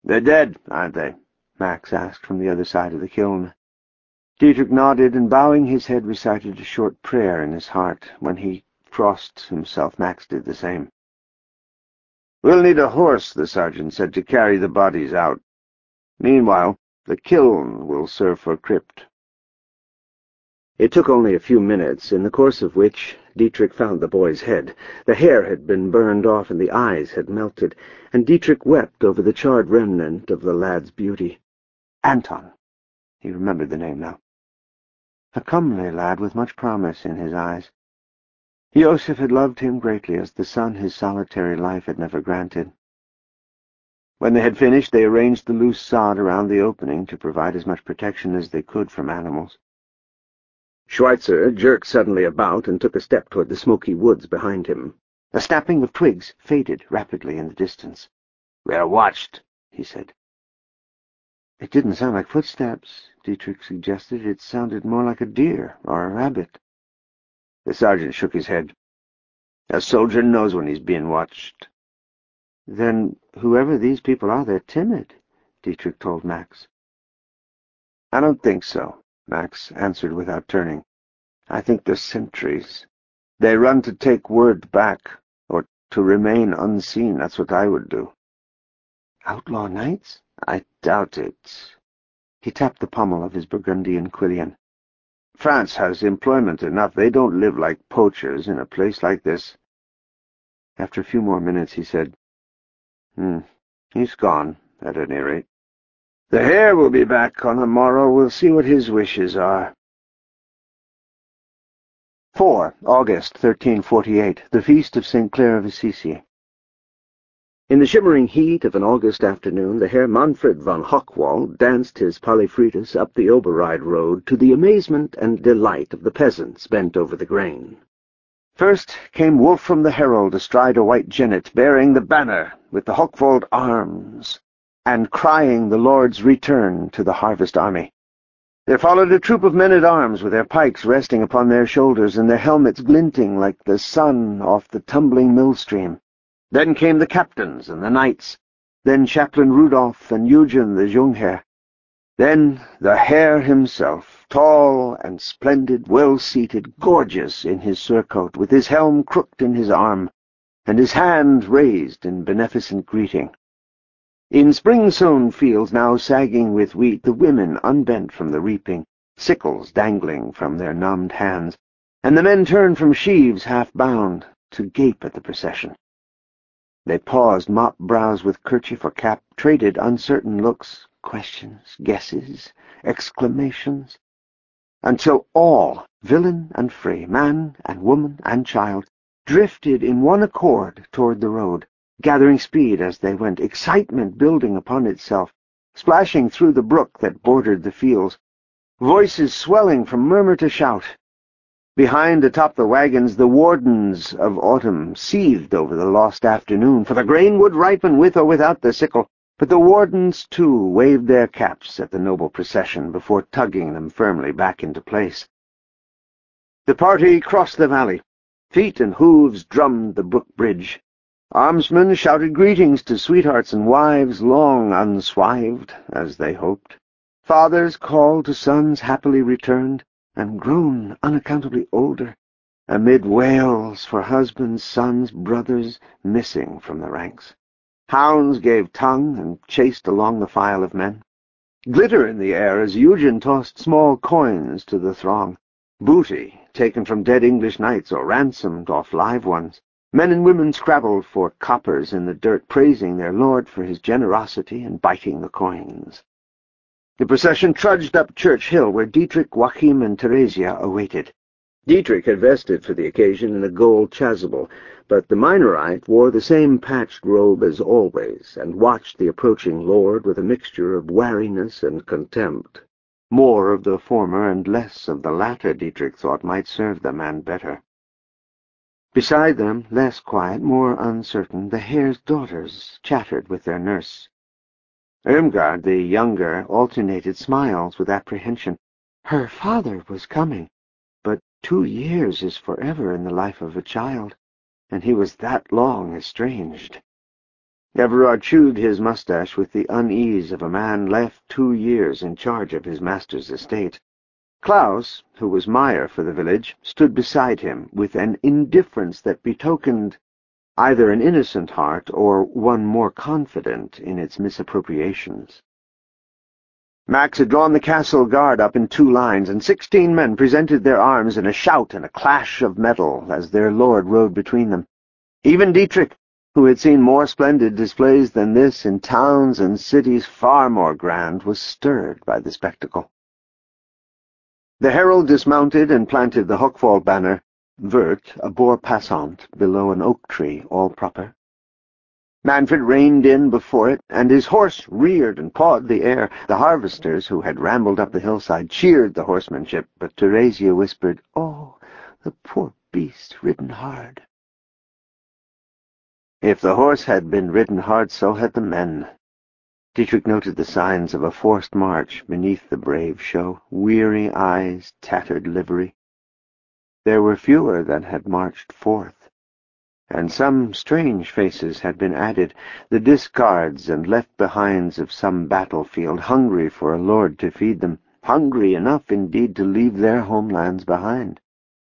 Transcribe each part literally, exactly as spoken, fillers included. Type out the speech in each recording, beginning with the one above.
"They're dead, aren't they?" Max asked from the other side of the kiln. Dietrich nodded, and bowing his head recited a short prayer in his heart. When he crossed himself, Max did the same. "We'll need a horse," the sergeant said, "to carry the bodies out. Meanwhile, the kiln will serve for crypt." It took only a few minutes, in the course of which Dietrich found the boy's head. The hair had been burned off, and the eyes had melted, and Dietrich wept over the charred remnant of the lad's beauty. Anton. He remembered the name now. A comely lad with much promise in his eyes. Joseph had loved him greatly, as the son his solitary life had never granted. When they had finished, they arranged the loose sod around the opening to provide as much protection as they could from animals. Schweitzer jerked suddenly about and took a step toward the smoky woods behind him. A snapping of twigs faded rapidly in the distance. "We are watched," he said. "It didn't sound like footsteps," Dietrich suggested. "It sounded more like a deer or a rabbit." The sergeant shook his head. "A soldier knows when he's being watched." "Then whoever these people are, they're timid," Dietrich told Max. "I don't think so," Max answered without turning. "I think they're sentries. They run to take word back, or to remain unseen. That's what I would do." "Outlaw knights?" "I doubt it." He tapped the pommel of his Burgundian Quillian. "France has employment enough. They don't live like poachers in a place like this." After a few more minutes he said, Hmm, he's gone, at any rate. The Herr will be back on the morrow. We'll see what his wishes are." four August thirteen forty-eight, the Feast of Saint Clare of Assisi. In the shimmering heat of an August afternoon, the Herr Manfred von Hochwald danced his Palifritas up the Oberride road to the amazement and delight of the peasants bent over the grain. First came Wolfram the Herald astride a white jennet, bearing the banner with the Hochwald arms, and crying the Lord's return to the harvest army. There followed a troop of men-at-arms with their pikes resting upon their shoulders and their helmets glinting like the sun off the tumbling millstream. Then came the captains and the knights, then Chaplain Rudolph and Eugen the Jungherr. Then the Herr himself, tall and splendid, well-seated, gorgeous in his surcoat, with his helm crooked in his arm, and his hand raised in beneficent greeting. In spring-sown fields now sagging with wheat, the women unbent from the reaping, sickles dangling from their numbed hands, and the men turned from sheaves half-bound to gape at the procession. They paused, mopped brows with kerchief or cap, traded uncertain looks, questions, guesses, exclamations, until all, villain and free, man and woman and child, drifted in one accord toward the road, gathering speed as they went, excitement building upon itself, splashing through the brook that bordered the fields, voices swelling from murmur to shout. Behind, atop the wagons, the wardens of autumn seethed over the lost afternoon, for the grain would ripen with or without the sickle, but the wardens, too, waved their caps at the noble procession before tugging them firmly back into place. The party crossed the valley. Feet and hooves drummed the brook bridge. Armsmen shouted greetings to sweethearts and wives long unswived, as they hoped. Fathers called to sons happily returned, and grown unaccountably older, amid wails for husbands, sons, brothers missing from the ranks. Hounds gave tongue and chased along the file of men. Glitter in the air as Eugen tossed small coins to the throng, booty taken from dead English knights or ransomed off live ones. Men and women scrabbled for coppers in the dirt, praising their lord for his generosity and biting the coins. The procession trudged up Church Hill, where Dietrich, Joachim, and Theresia awaited. Dietrich had vested for the occasion in a gold chasuble, but the Minorite wore the same patched robe as always, and watched the approaching lord with a mixture of wariness and contempt. More of the former and less of the latter, Dietrich thought, might serve the man better. Beside them, less quiet, more uncertain, the Herr's daughters chattered with their nurse. Irmgard, the younger, alternated smiles with apprehension. Her father was coming, but two years is forever in the life of a child, and he was that long estranged. Everard chewed his moustache with the unease of a man left two years in charge of his master's estate. Klaus, who was Meyer for the village, stood beside him with an indifference that betokened either an innocent heart or one more confident in its misappropriations. Max had drawn the castle guard up in two lines, and sixteen men presented their arms in a shout and a clash of metal as their lord rode between them. Even Dietrich, who had seen more splendid displays than this in towns and cities far more grand, was stirred by the spectacle. The herald dismounted and planted the Hochwald banner, vert, a boar passant, below an oak tree, all proper. Manfred reined in before it, and his horse reared and pawed the air. The harvesters, who had rambled up the hillside, cheered the horsemanship, but Teresia whispered, "Oh, the poor beast, ridden hard." If the horse had been ridden hard, so had the men. Dietrich noted the signs of a forced march beneath the brave show, weary eyes, tattered livery. There were fewer than had marched forth, and some strange faces had been added, the discards and left-behinds of some battlefield, hungry for a lord to feed them, hungry enough indeed to leave their homelands behind.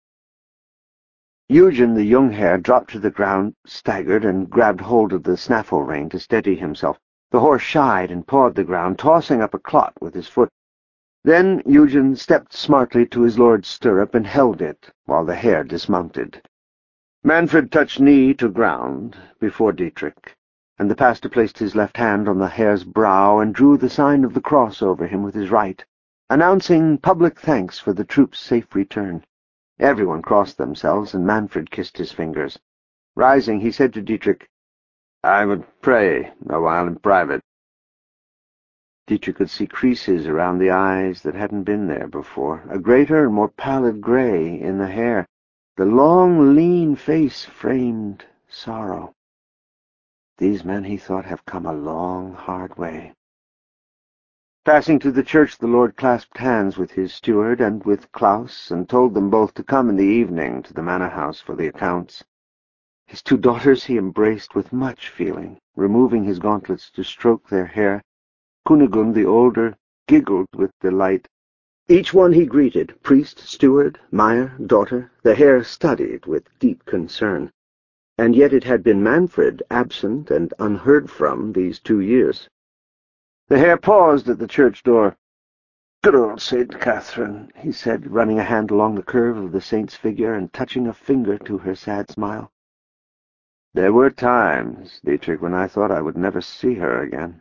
Eugen, the young hare, dropped to the ground, staggered, and grabbed hold of the snaffle rein to steady himself. The horse shied and pawed the ground, tossing up a clot with his foot. Then Eugen stepped smartly to his lord's stirrup and held it, while the hare dismounted. Manfred touched knee to ground before Dietrich, and the pastor placed his left hand on the hare's brow and drew the sign of the cross over him with his right, announcing public thanks for the troops' safe return. Everyone crossed themselves, and Manfred kissed his fingers. Rising, he said to Dietrich, "I would pray a while in private." Dietrich could see creases around the eyes that hadn't been there before, a greater and more pallid grey in the hair. The long, lean face framed sorrow. These men, he thought, have come a long, hard way. Passing to the church, the lord clasped hands with his steward and with Klaus, and told them both to come in the evening to the manor-house for the accounts. His two daughters he embraced with much feeling, removing his gauntlets to stroke their hair. Kunigund, the older, giggled with delight. Each one he greeted, priest, steward, Meyer, daughter, the hare studied with deep concern. And yet it had been Manfred, absent and unheard from these two years. The hare paused at the church door. "Good old Saint Catherine," he said, running a hand along the curve of the saint's figure and touching a finger to her sad smile. "There were times, Dietrich, when I thought I would never see her again."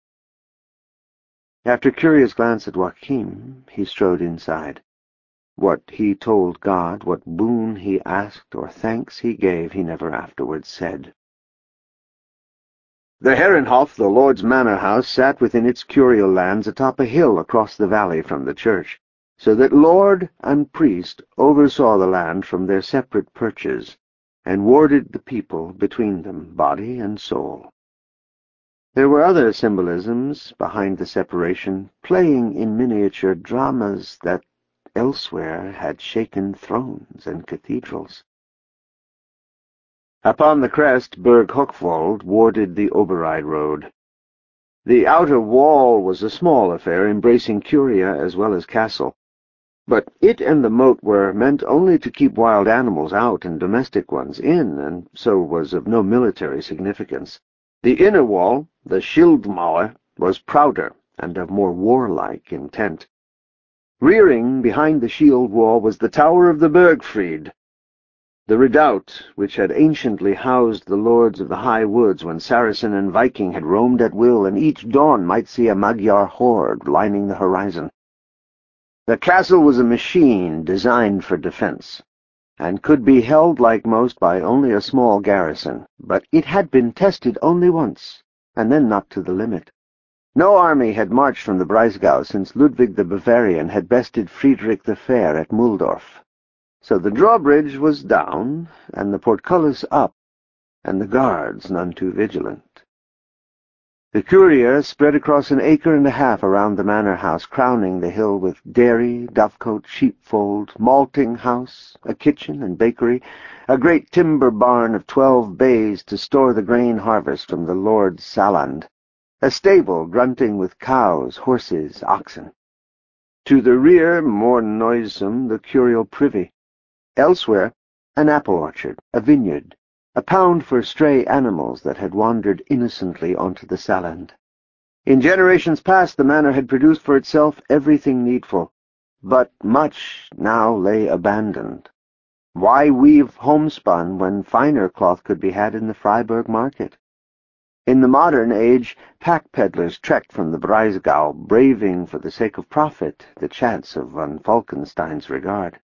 After a curious glance at Joachim, he strode inside. What he told God, what boon he asked or thanks he gave, he never afterwards said. The Herrenhof, the lord's manor-house, sat within its curial lands atop a hill across the valley from the church, so that lord and priest oversaw the land from their separate perches, and warded the people between them, body and soul. There were other symbolisms behind the separation, playing in miniature dramas that elsewhere had shaken thrones and cathedrals. Upon the crest, Burg Hochwald warded the Oberride road. The outer wall was a small affair, embracing curia as well as castle, but it and the moat were meant only to keep wild animals out and domestic ones in, and so was of no military significance. The inner wall, the Schildmauer, was prouder and of more warlike intent. Rearing behind the shield wall was the Tower of the Bergfried, the redoubt which had anciently housed the lords of the high woods when Saracen and Viking had roamed at will, and each dawn might see a Magyar horde lining the horizon. The castle was a machine designed for defense, and could be held like most by only a small garrison, but it had been tested only once, and then not to the limit. No army had marched from the Breisgau since Ludwig the Bavarian had bested Friedrich the Fair at Muhldorf. So the drawbridge was down, and the portcullis up, and the guards none too vigilant. The Curia spread across an acre and a half around the manor house, crowning the hill with dairy, dovecote, sheepfold, malting house, a kitchen and bakery, a great timber barn of twelve bays to store the grain harvest from the Lord's Saland, a stable grunting with cows, horses, oxen. To the rear, more noisome, the curial privy. Elsewhere, an apple orchard, a vineyard, a pound for stray animals that had wandered innocently onto the Saland. In generations past, the manor had produced for itself everything needful, but much now lay abandoned. Why weave homespun when finer cloth could be had in the Freiburg market? In the modern age, pack peddlers trekked from the Breisgau, braving for the sake of profit the chance of von Falkenstein's regard.